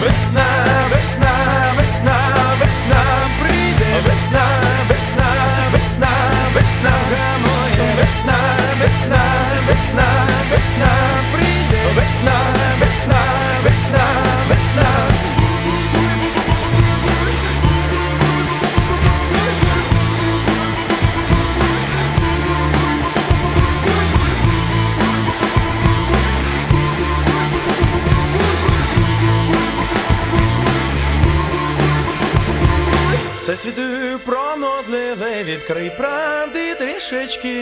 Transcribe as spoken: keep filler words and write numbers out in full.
Весна, весна, весна, весна прийде, весна, весна, весна, весна гамує, весна, весна, весна, весна прийде, весна, весна, весна, весна. Всесвіту пронозливий, відкрий правди трішечки.